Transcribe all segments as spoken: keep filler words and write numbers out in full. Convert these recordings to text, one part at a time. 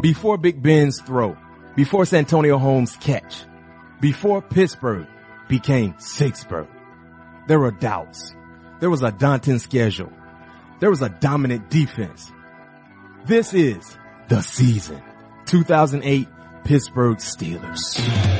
Before Big Ben's throw, before Santonio Holmes' catch, before Pittsburgh became Sixburg, there were doubts. There was a daunting schedule. There was a dominant defense. This is the season. two thousand eight Pittsburgh Steelers.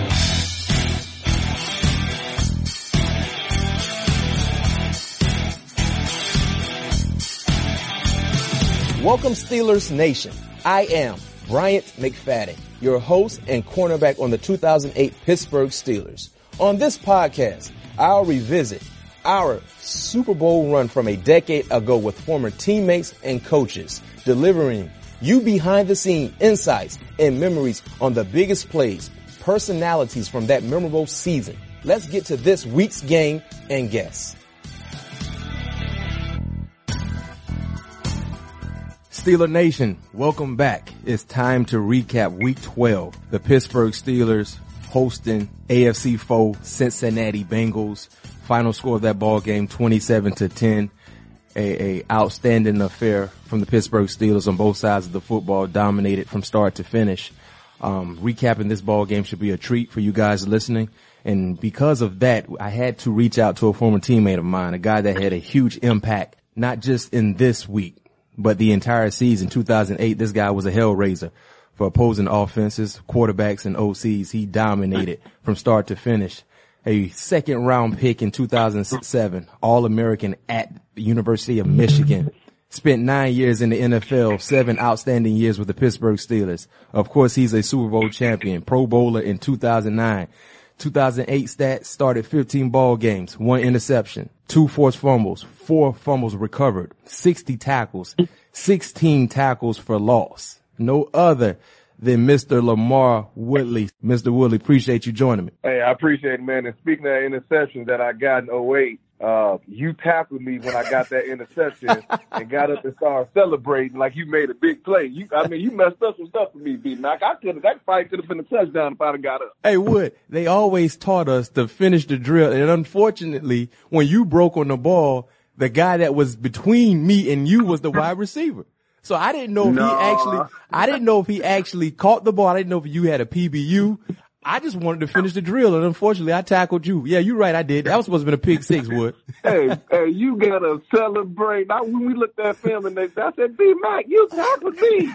Welcome, Steelers Nation. I am Bryant McFadden, your host and cornerback on the two thousand eight Pittsburgh Steelers. On this podcast, I'll revisit our Super Bowl run from a decade ago with former teammates and coaches, delivering you behind-the-scene insights and memories on the biggest plays, personalities from that memorable season. Let's get to this week's game and guests. Steeler Nation, welcome back. It's time to recap Week twelve. The Pittsburgh Steelers hosting A F C foe Cincinnati Bengals. Final score of that ball game, twenty-seven to ten. A, a outstanding affair from the Pittsburgh Steelers on both sides of the football, dominated from start to finish. Um, recapping this ball game should be a treat for you guys listening. And because of that, I had to reach out to a former teammate of mine, a guy that had a huge impact, not just in this week, but the entire season, two thousand eight. This guy was a hellraiser for opposing offenses, quarterbacks, and O Cs. He dominated from start to finish. A second round pick in two thousand seven, All-American at the University of Michigan. Spent nine years in the N F L, seven outstanding years with the Pittsburgh Steelers. Of course, he's a Super Bowl champion, Pro Bowler in two thousand nine. two thousand eight stats, started fifteen ball games, one interception, two forced fumbles, four fumbles recovered, sixty tackles, sixteen tackles for loss. No other than Mister Lamar Woodley. Mister Woodley, appreciate you joining me. Hey, I appreciate it, man. And speaking of that interception that I got in oh eight, uh, you tackled me when I got that interception and got up and started celebrating like you made a big play. You, I mean, you messed up some stuff for me, B-Mac. I could have, that fight could have been a touchdown if I'd have got up. Hey, Wood, they always taught us to finish the drill. And unfortunately, when you broke on the ball, the guy that was between me and you was the wide receiver. So I didn't know if no. he actually, I didn't know if he actually caught the ball. I didn't know if you had a P B U. I just wanted to finish the drill, and unfortunately, I tackled you. Yeah, you're right, I did. That was supposed to be a pick six, Wood. hey, hey, you gotta celebrate. Now, when we looked at film and they, I said, B-Mac, you tackled me.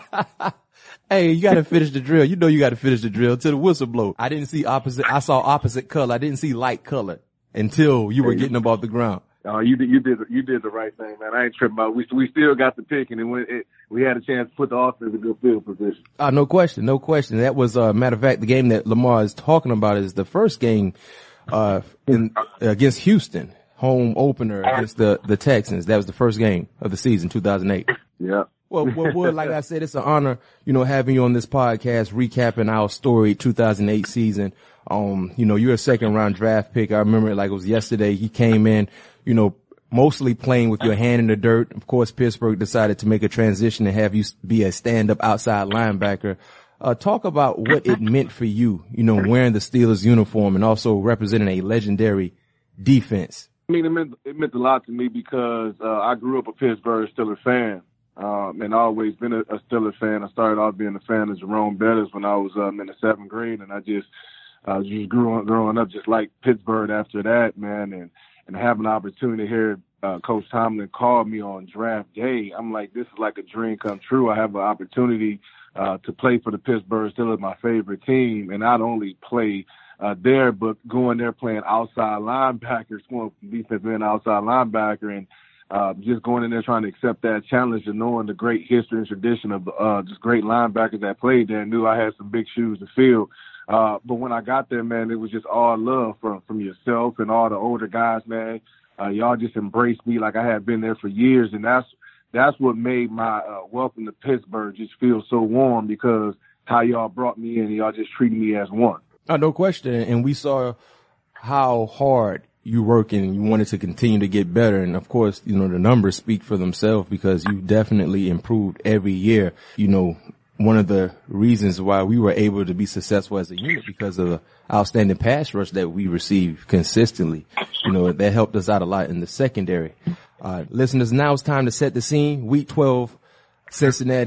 Hey, you gotta finish the drill. You know you gotta finish the drill till the whistle blow. I didn't see opposite, I saw opposite color. I didn't see light color until you were getting up off the ground. Oh, you did, you did, you did the right thing, man. I ain't tripping about it. We, we still got the pick, and it, it, we had a chance to put the offense in a good field position. Uh, no question, no question. That was, uh, matter of fact, the game that Lamar is talking about is the first game, uh, in, against Houston, home opener against the, the Texans. That was the first game of the season, two thousand eight. Yeah. Well, well, Wood, like I said, it's an honor, you know, having you on this podcast, recapping our story, two thousand eight season. Um, you know, you're a second round draft pick. I remember it like it was yesterday. He came in, you know, mostly playing with your hand in the dirt. Of course, Pittsburgh decided to make a transition and have you be a stand-up outside linebacker. Uh, talk about what it meant for you, you know, wearing the Steelers uniform and also representing a legendary defense. I mean, it meant, it meant a lot to me because, uh, I grew up a Pittsburgh Steelers fan. Um, and always been a, a Steelers fan. I started off being a fan of Jerome Bettis when I was, um, in the seventh grade, and I just, uh, just grew on, growing up just like Pittsburgh after that, man. And, and having an opportunity to hear, uh, Coach Tomlin call me on draft day, I'm like, this is like a dream come true. I have an opportunity, uh, to play for the Pittsburgh Steelers, my favorite team, and not only play, uh, there, but going there playing outside linebacker, going from defense and outside linebacker, and, Uh, just going in there trying to accept that challenge and knowing the great history and tradition of, uh, just great linebackers that played there, and knew I had some big shoes to fill. Uh, but when I got there, man, it was just all love from, from yourself and all the older guys, man. Uh, y'all just embraced me like I had been there for years. And that's, that's what made my, uh, welcome to Pittsburgh just feel so warm, because how y'all brought me in and y'all just treated me as one. Oh, no question. And we saw how hard you work and you wanted to continue to get better. And of course, you know, the numbers speak for themselves because you definitely improved every year. You know, one of the reasons why we were able to be successful as a unit because of the outstanding pass rush that we received consistently. You know, that helped us out a lot in the secondary. Uh, listeners, now it's time to set the scene. Week twelve, Cincinnati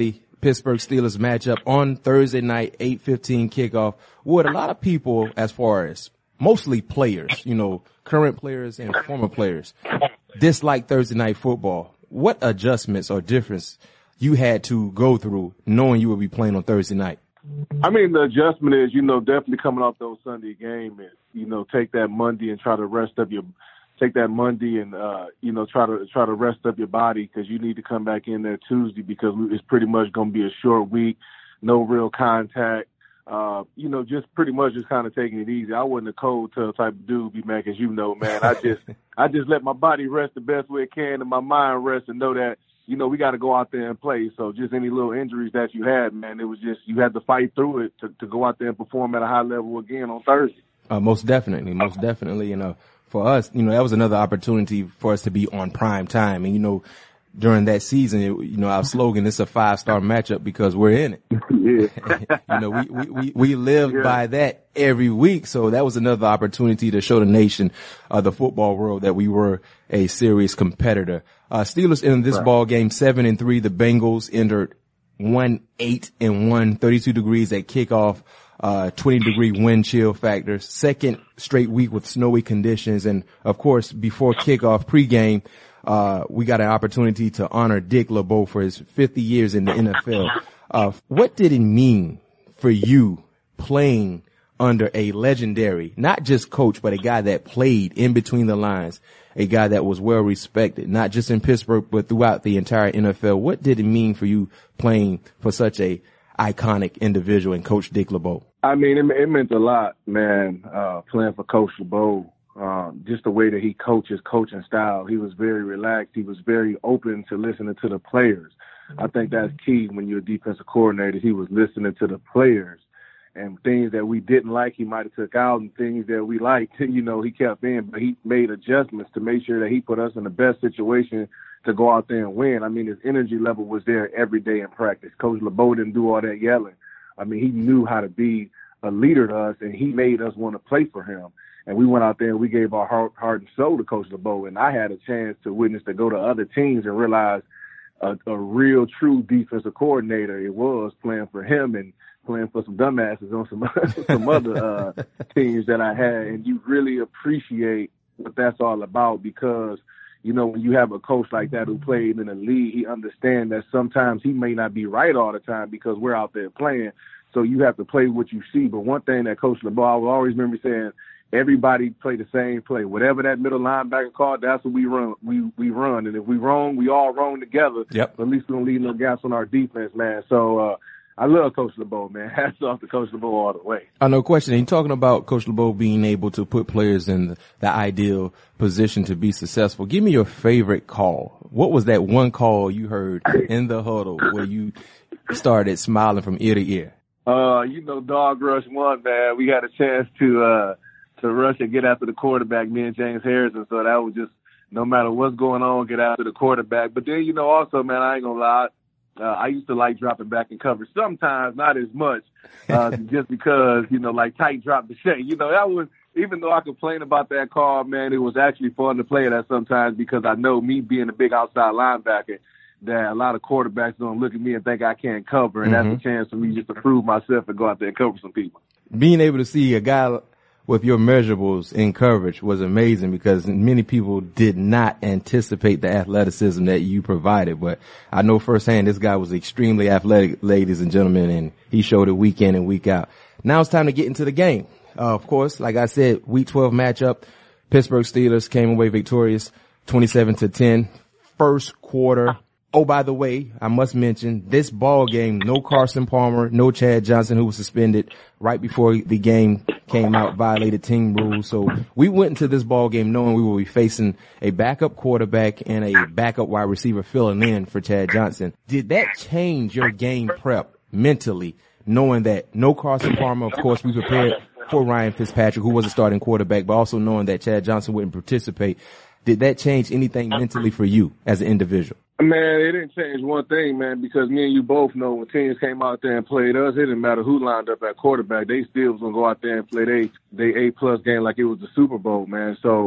Pittsburgh Steelers matchup on Thursday night, eight fifteen kickoff. Would a lot of people, as far as mostly players, you know, current players and former players, dislike Thursday night football? What adjustments or difference you had to go through knowing you would be playing on Thursday night? I mean, the adjustment is, you know, definitely coming off those Sunday games and, you know, take that Monday and try to rest up your, take that Monday and, uh, you know, try to, try to rest up your body because you need to come back in there Tuesday because it's pretty much going to be a short week, no real contact. Uh, you know, just pretty much just kind of taking it easy. I wasn't a cold tub type of dude, B-Mac, as you know, man. I just, I just let my body rest the best way it can and my mind rest and know that, you know, we got to go out there and play. So just any little injuries that you had, man, it was just you had to fight through it to, to go out there and perform at a high level again on Thursday. Uh, most definitely, most definitely. You know, for us, you know, that was another opportunity for us to be on prime time. And, you know, during that season, it, you know, our slogan, it's a five-star matchup because we're in it. Yeah. You know, we, we, we, we lived yeah. by that every week. So that was another opportunity to show the nation, uh, the football world that we were a serious competitor. Uh, Steelers in this right. ball game, seven and three. The Bengals entered one, eight and one, thirty-two degrees at kickoff, uh, twenty degree wind chill factor, second straight week with snowy conditions. And of course, before kickoff pregame, uh, we got an opportunity to honor Dick LeBeau for his fifty years in the N F L. Uh, what did it mean for you playing under a legendary, not just coach, but a guy that played in between the lines, a guy that was well respected, not just in Pittsburgh, but throughout the entire N F L? What did it mean for you playing for such a iconic individual and Coach Dick LeBeau? I mean, it, it meant a lot, man, uh, playing for Coach LeBeau. Um, just the way that he coaches, coaching style. He was very relaxed. He was very open to listening to the players. I think that's key when you're a defensive coordinator. He was listening to the players, and things that we didn't like, he might have took out, and things that we liked, you know, he kept in, but he made adjustments to make sure that he put us in the best situation to go out there and win. I mean, his energy level was there every day in practice. Coach LeBeau didn't do all that yelling. I mean, he knew how to be a leader to us, and he made us want to play for him. And we went out there and we gave our heart, heart and soul to Coach LeBeau. And I had a chance to witness to go to other teams and realize a, a real, true defensive coordinator it was playing for him and playing for some dumbasses on some some other uh, teams that I had. And you really appreciate what that's all about because, you know, when you have a coach like that who played in the league, he understands that sometimes he may not be right all the time because we're out there playing. So you have to play what you see. But one thing that Coach LeBeau, I will always remember saying, everybody play the same play. Whatever that middle linebacker called, that's what we run. We we run, and if we wrong, we all run together. Yep. But at least we don't leave no gaps on our defense, man. So uh, I love Coach LeBeau, man. Hats off to Coach LeBeau all the way. I know. Question. You're talking about Coach LeBeau being able to put players in the, the ideal position to be successful. Give me your favorite call. What was that one call you heard in the huddle where you started smiling from ear to ear? Uh, you know, dog rush one, man. We had a chance to. Uh, to rush and get after the quarterback, me and James Harrison. So that was just, no matter what's going on, get after the quarterback. But then, you know, also, man, I ain't gonna lie, uh, I used to like dropping back in coverage. Sometimes, not as much, uh, just because, you know, like tight drop the shake. You know, that was, even though I complain about that call, man, it was actually fun to play that sometimes because I know me being a big outside linebacker, that a lot of quarterbacks don't look at me and think I can't cover. And mm-hmm. that's a chance for me just to prove myself and go out there and cover some people. Being able to see a guy with your measurables in coverage was amazing because many people did not anticipate the athleticism that you provided. But I know firsthand this guy was extremely athletic, ladies and gentlemen, and he showed it week in and week out. Now it's time to get into the game. Uh, of course, like I said, week twelve matchup, Pittsburgh Steelers came away victorious twenty-seven to ten. First quarter. Oh, by the way, I must mention this ball game, no Carson Palmer, no Chad Johnson, who was suspended right before the game came out, violated team rules. So we went into this ball game knowing we would be facing a backup quarterback and a backup wide receiver filling in for Chad Johnson. Did that change your game prep mentally, knowing that no Carson Palmer, of course, we prepared for Ryan Fitzpatrick, who was a starting quarterback, but also knowing that Chad Johnson wouldn't participate? Did that change anything mentally for you as an individual? Man, it didn't change one thing, man, because me and you both know when teams came out there and played us, it didn't matter who lined up at quarterback. They still was going to go out there and play they, they A-plus game like it was the Super Bowl, man. So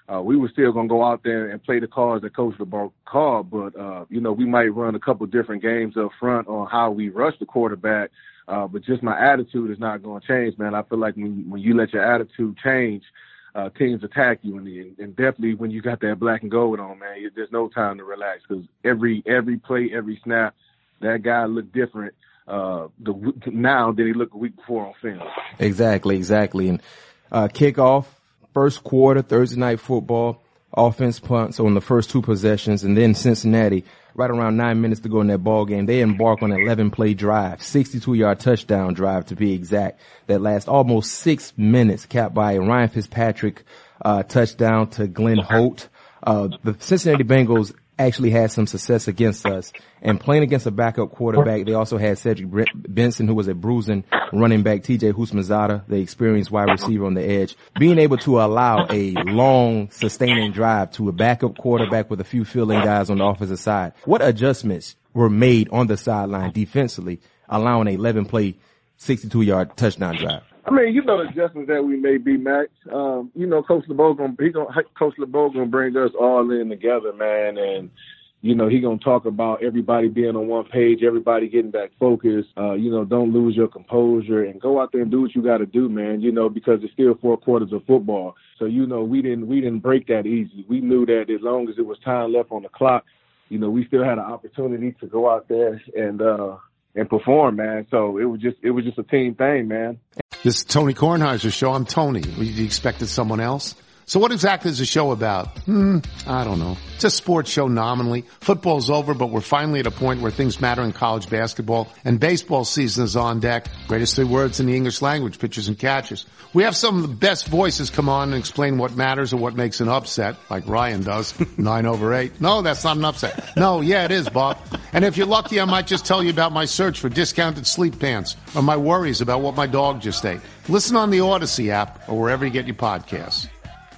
Uh, we were still going to go out there and play the cards that Coach LeBeau called, but, uh, you know, we might run a couple different games up front on how we rush the quarterback. Uh, but just my attitude is not going to change, man. I feel like when, when you let your attitude change, uh, teams attack you. And, and definitely when you got that black and gold on, man, there's no time to relax, because every, every play, every snap, that guy looked different, uh, the, now than he looked a week before on film. Exactly, exactly. And, uh, kickoff, first quarter, Thursday night football, offense punts on the first two possessions, and then Cincinnati, right around nine minutes to go in that ball game, they embark on an eleven-play drive, sixty-two-yard touchdown drive to be exact, that lasts almost six minutes, capped by a Ryan Fitzpatrick uh touchdown to Glenn Holt. Uh the Cincinnati Bengals actually had some success against us, and playing against a backup quarterback, they also had Cedric Benson, who was a bruising running back, T J Houshmandzadeh, the experienced wide receiver on the edge. Being able to allow a long, sustaining drive to a backup quarterback with a few filling guys on the offensive side. What adjustments were made on the sideline defensively, allowing an eleven-play, sixty-two-yard touchdown drive? I mean, you know the adjustments that we may be, Max. Um, you know, Coach LeBeau gonna he gonna Coach LeBeau gonna bring us all in together, man, and you know he gonna talk about everybody being on one page, everybody getting back focused. Uh, you know, don't lose your composure and go out there and do what you got to do, man. You know, because it's still four quarters of football, so you know we didn't we didn't break that easy. We knew that as long as it was time left on the clock, you know, we still had an opportunity to go out there and uh, and perform, man. So it was just it was just a team thing, man. This is Tony Kornheiser's show. I'm Tony. You expected someone else? So what exactly is the show about? Hmm, I don't know. It's a sports show nominally. Football's over, but we're finally at a point where things matter in college basketball, and baseball season is on deck. Greatest three words in the English language, pitchers and catchers. We have some of the best voices come on and explain what matters or what makes an upset, like Ryan does. Nine over eight. No, that's not an upset. No, yeah, it is, Bob. And if you're lucky, I might just tell you about my search for discounted sleep pants or my worries about what my dog just ate. Listen on the Odyssey app or wherever you get your podcasts.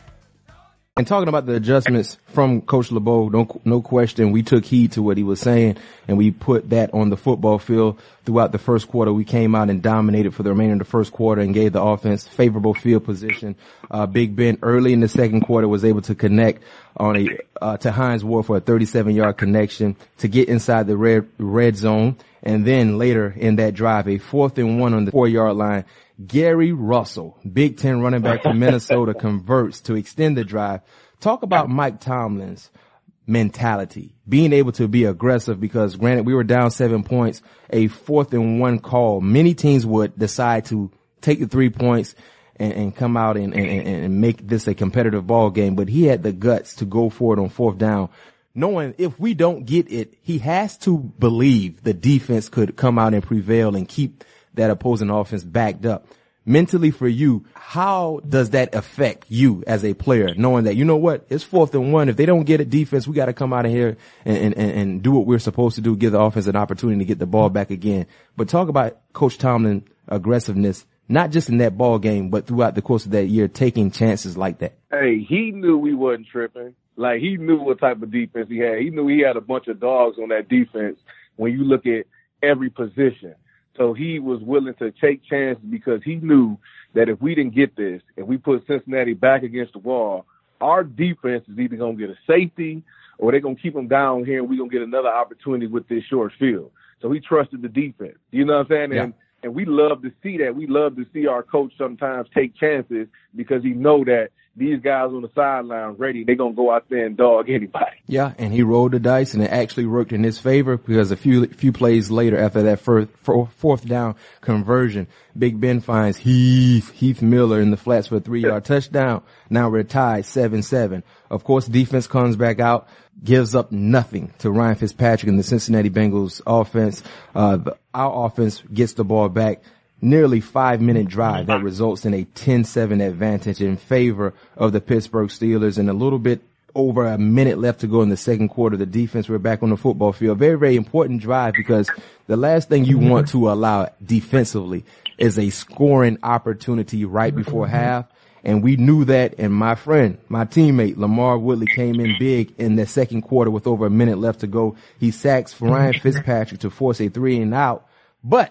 And talking about the adjustments from Coach LeBeau, no, no question, we took heed to what he was saying, and we put that on the football field throughout the first quarter. We came out and dominated for the remainder of the first quarter and gave the offense favorable field position. Uh, Big Ben early in the second quarter was able to connect on a, uh, to Hines Ward for a thirty-seven-yard connection to get inside the red, red zone. And then later in that drive, a fourth and one on the four-yard line, Gary Russell, Big Ten running back from Minnesota, converts to extend the drive. Talk about Mike Tomlin's mentality, being able to be aggressive, because granted we were down seven points, a fourth and one call. Many teams would decide to take the three points and, and come out and, and, and make this a competitive ball game. But he had the guts to go for it on fourth down, knowing if we don't get it, he has to believe the defense could come out and prevail and keep that opposing offense backed up. Mentally for you, how does that affect you as a player, knowing that, you know what, it's fourth and one. If they don't get it defense, we got to come out of here and, and, and do what we're supposed to do, give the offense an opportunity to get the ball back again. But talk about Coach Tomlin's aggressiveness, not just in that ball game, but throughout the course of that year, taking chances like that. Hey, he knew we wasn't tripping. Like, he knew what type of defense he had. He knew he had a bunch of dogs on that defense when you look at every position. So he was willing to take chances because he knew that if we didn't get this, if we put Cincinnati back against the wall, our defense is either going to get a safety or they're going to keep them down here and we're going to get another opportunity with this short field. So he trusted the defense. You know what I'm saying? Yeah. And and we love to see that. We love to see our coach sometimes take chances because he know that these guys on the sideline ready, they're going to go out there and dog anybody. Yeah, and he rolled the dice, and it actually worked in his favor because a few few plays later after that first, fourth down conversion, Big Ben finds Heath, Heath Miller in the flats for a three-yard touchdown. Now we're tied seven seven. Of course, defense comes back out, gives up nothing to Ryan Fitzpatrick and the Cincinnati Bengals offense. Uh, the, our offense gets the ball back. Nearly five-minute drive that results in a ten seven advantage in favor of the Pittsburgh Steelers, and a little bit over a minute left to go in the second quarter. The defense, we're back on the football field. Very, very important drive because the last thing you want to allow defensively is a scoring opportunity right before half. And we knew that, and my friend, my teammate, Lamar Woodley, came in big in the second quarter with over a minute left to go. He sacks Ryan Fitzpatrick to force a three and out, but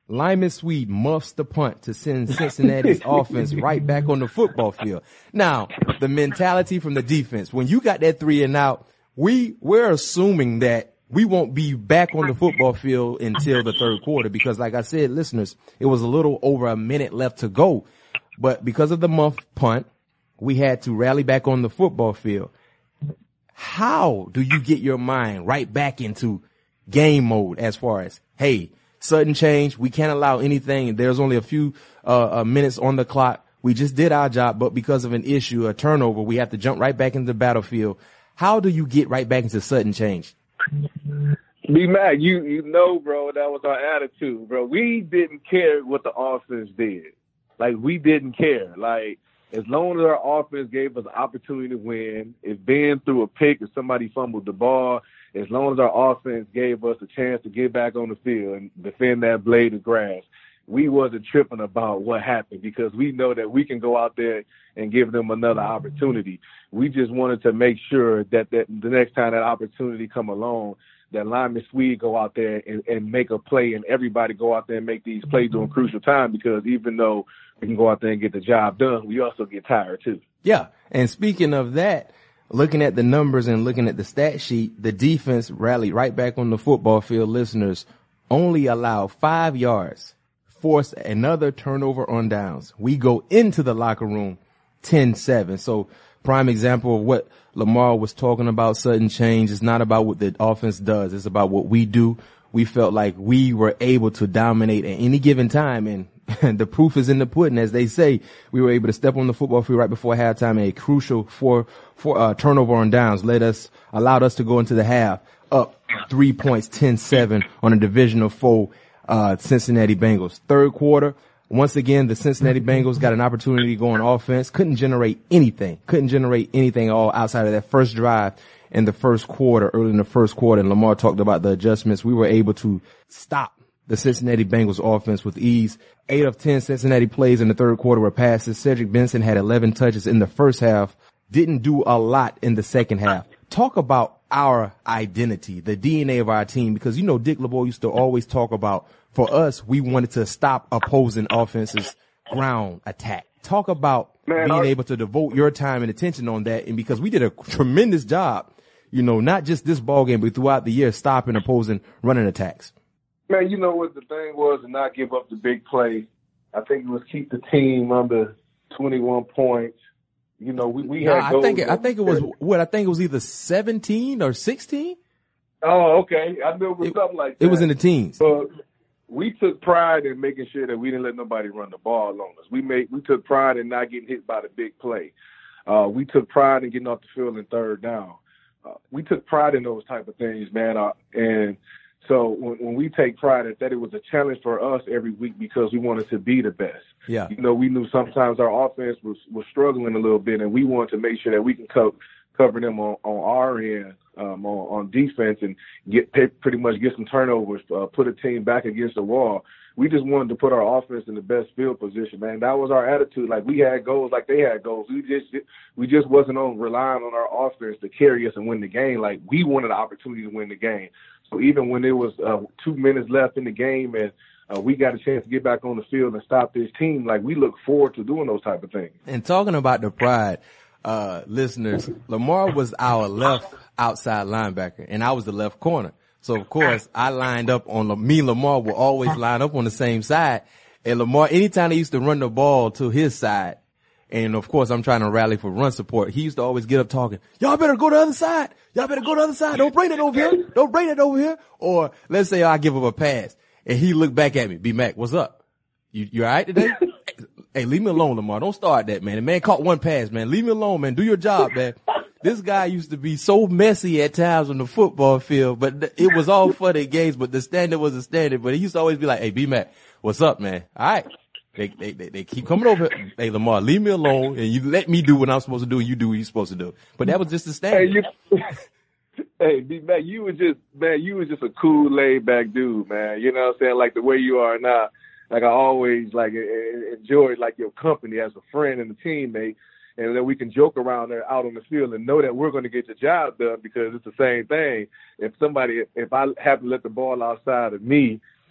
Lyman Sweed muffs the punt to send Cincinnati's offense right back on the football field. Now, the mentality from the defense, when you got that three and out, we, we're assuming that we won't be back on the football field until the third quarter because, like I said, listeners, it was a little over a minute left to go. But because of the muff punt, we had to rally back on the football field. How do you get your mind right back into game mode as far as, hey, sudden change, we can't allow anything. There's only a few uh, uh minutes on the clock. We just did our job, but because of an issue, a turnover, we have to jump right back into the battlefield. How do you get right back into sudden change? B-Mac, you, you know, bro, that was our attitude, bro. We didn't care what the offense did. Like, we didn't care. Like, as long as our offense gave us an opportunity to win, if Ben threw a pick or somebody fumbled the ball, as long as our offense gave us a chance to get back on the field and defend that blade of grass, we wasn't tripping about what happened because we know that we can go out there and give them another opportunity. We just wanted to make sure that, that the next time that opportunity come along, that Lyman Sweed go out there and, and make a play and everybody go out there and make these plays during crucial time because even though we can go out there and get the job done, we also get tired too. Yeah, and speaking of that, looking at the numbers and looking at the stat sheet, the defense rallied right back on the football field. Listeners, only allow five yards, force another turnover on downs. We go into the locker room ten seven. So prime example of what Lamar was talking about, sudden change. It's not about what the offense does. It's about what we do. We felt like we were able to dominate at any given time, and the proof is in the pudding, as they say. We were able to step on the football field right before halftime, and a crucial four, four, uh, turnover on downs led us, allowed us to go into the half up three points, ten seven on a divisional foe, uh, Cincinnati Bengals. Third quarter, once again, the Cincinnati Bengals got an opportunity to go on offense, couldn't generate anything, couldn't generate anything at all outside of that first drive in the first quarter, early in the first quarter. And Lamar talked about the adjustments. We were able to stop the Cincinnati Bengals offense with ease. Eight of ten Cincinnati plays in the third quarter were passes. Cedric Benson had eleven touches in the first half, didn't do a lot in the second half. Talk about our identity, the D N A of our team, because, you know, Dick LeBeau used to always talk about, for us, we wanted to stop opposing offenses' ground attack. Talk about Man, being I- able to devote your time and attention on that. And because we did a tremendous job, you know, not just this ball game, but throughout the year, stopping opposing running attacks. Man, you know what the thing was to not give up the big play. I think it was keep the team under twenty-one points. You know, we, we nah, had goals. I think it, I think it was what I think it was either seventeen or sixteen. Oh, okay. I knew it was it, something like that. It was in the teens. But we took pride in making sure that we didn't let nobody run the ball on us. We made we took pride in not getting hit by the big play. Uh, we took pride in getting off the field in third down. Uh, we took pride in those type of things, man. Uh, and so when, when we take pride in that, it was a challenge for us every week because we wanted to be the best. Yeah. You know, we knew sometimes our offense was, was struggling a little bit, and we wanted to make sure that we can co- cover them on, on our end, um, on, on defense, and get pretty much get some turnovers, uh, put a team back against the wall. We just wanted to put our offense in the best field position, man. That was our attitude. Like, we had goals like they had goals. We just we just wasn't on relying on our offense to carry us and win the game. Like, we wanted the opportunity to win the game. So even when there was uh, two minutes left in the game and uh, we got a chance to get back on the field and stop this team, like, we look forward to doing those type of things. And talking about the pride, uh, listeners, Lamar was our left outside linebacker, and I was the left corner. So, of course, I lined up on – me and Lamar will always line up on the same side. And Lamar, anytime he used to run the ball to his side, and, of course, I'm trying to rally for run support, he used to always get up talking, y'all better go to the other side. Y'all better go to the other side. Don't bring it over here. Don't bring it over here. Or let's say I give him a pass, and he looked back at me. B-Mac, what's up? You, you all right today? Hey, leave me alone, Lamar. Don't start that, man. The man caught one pass, man. Leave me alone, man. Do your job, man. This guy used to be so messy at times on the football field, but it was all for the games, but the standard was a standard. But he used to always be like, hey, B-Mac, what's up, man? All right. They, they, they, they keep coming over. Hey, Lamar, leave me alone, and you let me do what I'm supposed to do, and you do what you're supposed to do. But that was just the standard. Hey, you, hey B-Mac, you was just, man, you was just a cool, laid-back dude, man. You know what I'm saying? Like the way you are now. Like, I always, like, enjoyed, like, your company as a friend and a teammate. And then we can joke around there out on the field and know that we're going to get the job done because it's the same thing. If somebody, if I have to let the ball outside of me,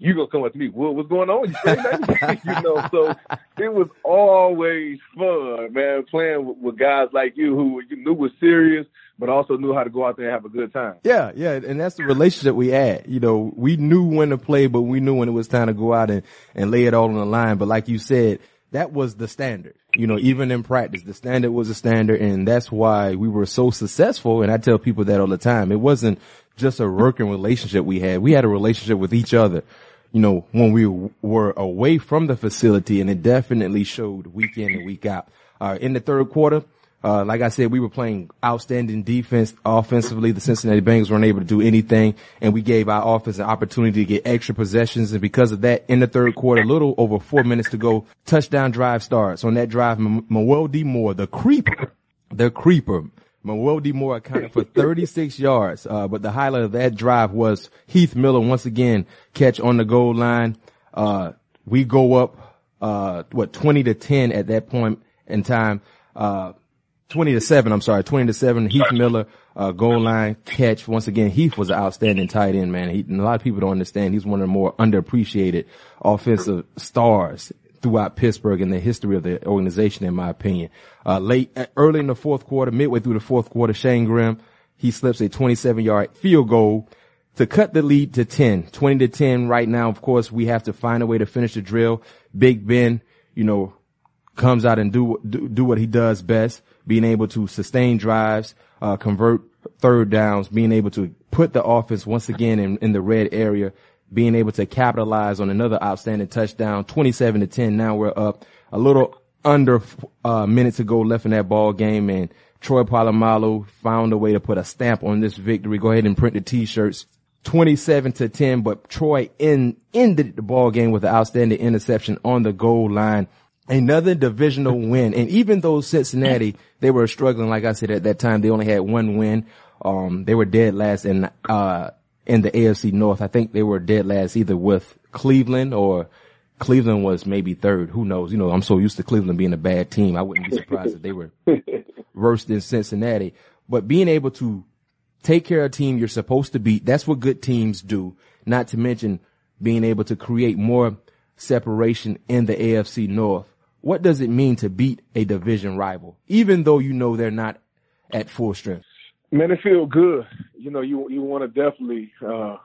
you gonna come up to me, what, what's going on? You, you know, so it was always fun, man, playing with, with guys like you who you knew was serious, but also knew how to go out there and have a good time. Yeah, yeah, and that's the relationship we had. You know, we knew when to play, but we knew when it was time to go out and, and lay it all on the line. But like you said, that was the standard. You know, even in practice, the standard was a standard, and that's why we were so successful. And I tell people that all the time. It wasn't just a working relationship we had. We had a relationship with each other, you know, when we were away from the facility, and it definitely showed week in and week out. Uh, in the third quarter, Uh, like I said, we were playing outstanding defense offensively. The Cincinnati Bengals weren't able to do anything, and we gave our offense an opportunity to get extra possessions. And because of that, in the third quarter, a little over four minutes to go, touchdown drive starts. On that drive, M- Mawel D. Moore, the creeper, the creeper, Mawel D. Moore accounted for thirty-six yards. Uh, but the highlight of that drive was Heath Miller once again catch on the goal line. Uh, we go up, uh, what, twenty to ten at that point in time. Uh, twenty to seven, I'm sorry, twenty to seven, Heath Miller, uh, goal line catch. Once again, Heath was an outstanding tight end, man. He, and a lot of people don't understand. He's one of the more underappreciated offensive stars throughout Pittsburgh in the history of the organization, in my opinion. Uh, late, early in the fourth quarter, midway through the fourth quarter, Shane Grimm, he slips a twenty-seven yard field goal to cut the lead to ten, twenty to ten right now. Of course, we have to find a way to finish the drill. Big Ben, you know, comes out and do, do, do what he does best, being able to sustain drives, uh, convert third downs, being able to put the offense once again in, in the red area, being able to capitalize on another outstanding touchdown, twenty-seven to ten. Now we're up a little under a uh, minute to go left in that ball game, and Troy Polamalu found a way to put a stamp on this victory. Go ahead and print the t-shirts. twenty-seven to ten, but Troy in, ended the ball game with an outstanding interception on the goal line. Another divisional win. And even though Cincinnati, they were struggling, like I said, at that time, they only had one win. Um, they were dead last in, uh, in the A F C North. I think they were dead last either with Cleveland, or Cleveland was maybe third. Who knows? You know, I'm so used to Cleveland being a bad team. I wouldn't be surprised if they were worse than Cincinnati. But being able to take care of a team you're supposed to beat, that's what good teams do. Not to mention being able to create more separation in the A F C North. What does it mean to beat a division rival, even though you know they're not at full strength? Man, it feels good. You know, you you want to definitely uh,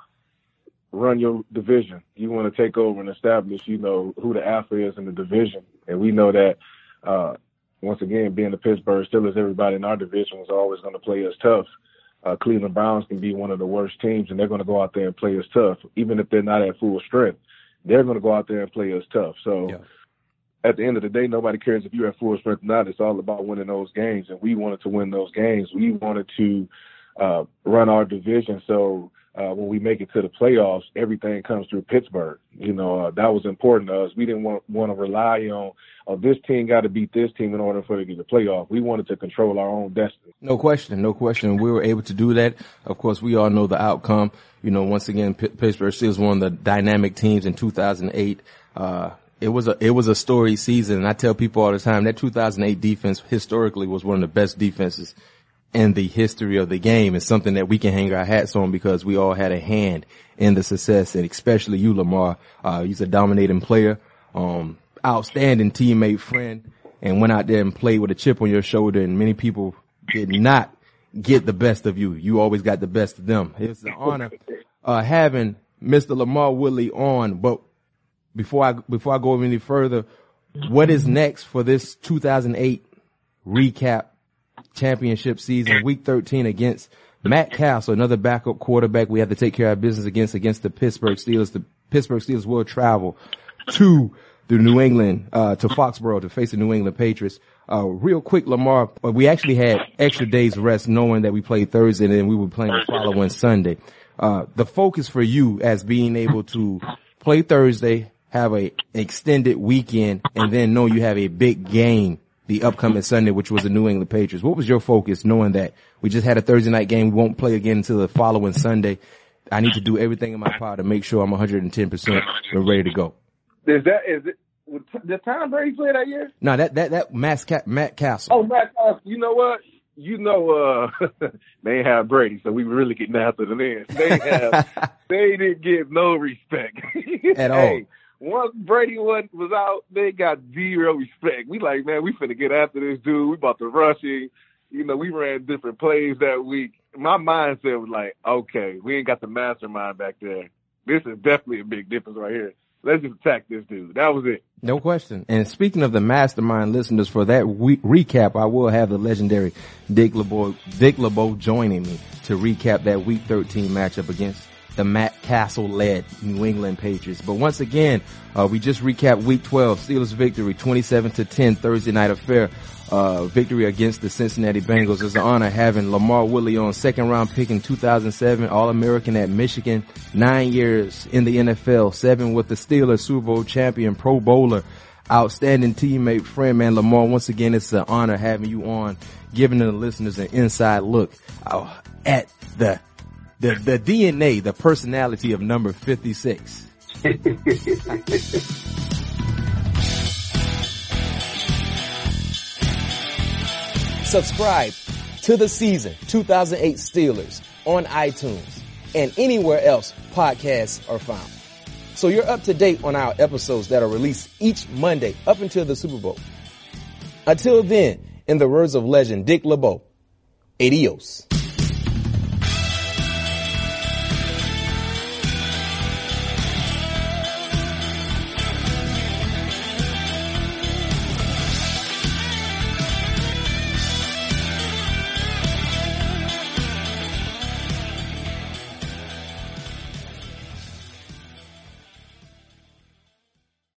run your division. You want to take over and establish, you know, who the alpha is in the division. And we know that, uh, once again, being the Pittsburgh Steelers, everybody in our division was always going to play us tough. Uh, Cleveland Browns can be one of the worst teams, and they're going to go out there and play us tough. Even if they're not at full strength, they're going to go out there and play us tough. So, yeah. At the end of the day, nobody cares if you're at full strength or not. It's all about winning those games, and we wanted to win those games. We wanted to uh, run our division, so uh, when we make it to the playoffs, everything comes through Pittsburgh. You know, uh, that was important to us. We didn't want, want to rely on, oh, this team got to beat this team in order for it to get the playoff. We wanted to control our own destiny. No question, no question. We were able to do that. Of course, we all know the outcome. You know, once again, P- Pittsburgh Steelers one of the dynamic teams in two thousand eight. Uh, It was a, it was a storied season. And I tell people all the time that two thousand eight defense historically was one of the best defenses in the history of the game. It's something that we can hang our hats on because we all had a hand in the success, and especially you, Lamar. Uh, he's a dominating player, um, outstanding teammate, friend, and went out there and played with a chip on your shoulder. And many people did not get the best of you. You always got the best of them. It's an honor, uh, having Mister Lamar Woodley on, but Before I, before I go any further, what is next for this two thousand eight recap championship season, week thirteen against Matt Castle, another backup quarterback we have to take care of business against, against the Pittsburgh Steelers. The Pittsburgh Steelers will travel to the New England, uh, to Foxborough to face the New England Patriots. Uh, real quick, Lamar, we actually had extra days rest knowing that we played Thursday and then we were playing the following Sunday. Uh, the focus for you as being able to play Thursday, have a extended weekend, and then know you have a big game the upcoming Sunday, which was the New England Patriots. What was your focus knowing that we just had a Thursday night game? We won't play again until the following Sunday. I need to do everything in my power to make sure I'm one hundred ten percent ready to go. Is that, is it, did Tom Brady play that year? No, that, that, that Matt, Matt Castle. Oh, Matt Castle. You know what? you know, uh, they have Brady, so we really getting after the end. They have, they didn't get no respect at hey, all. Once Brady was, was out, they got zero respect. We like, man, we finna get after this dude. We about to rush him. You know, we ran different plays that week. My mindset was like, okay, we ain't got the mastermind back there. This is definitely a big difference right here. Let's just attack this dude. That was it. No question. And speaking of the mastermind listeners, for that week recap, I will have the legendary Dick LeBeau, Dick LeBeau joining me to recap that week thirteen matchup against the Matt Castle-led New England Patriots. But once again, uh, we just recapped week twelve, Steelers victory, twenty-seven to ten, Thursday night affair. Uh, victory against the Cincinnati Bengals. It's an honor having Lamar Woodley on, second round pick in two thousand seven, All-American at Michigan, nine years in the N F L, seven with the Steelers, Super Bowl champion, Pro Bowler, outstanding teammate, friend, man. Lamar, once again, it's an honor having you on, giving the listeners an inside look uh, at the, the, the D N A, the personality of number fifty-six. Subscribe to the Season two thousand eight Steelers on iTunes and anywhere else podcasts are found. So you're up to date on our episodes that are released each Monday up until the Super Bowl. Until then, in the words of legend Dick LeBeau, adios.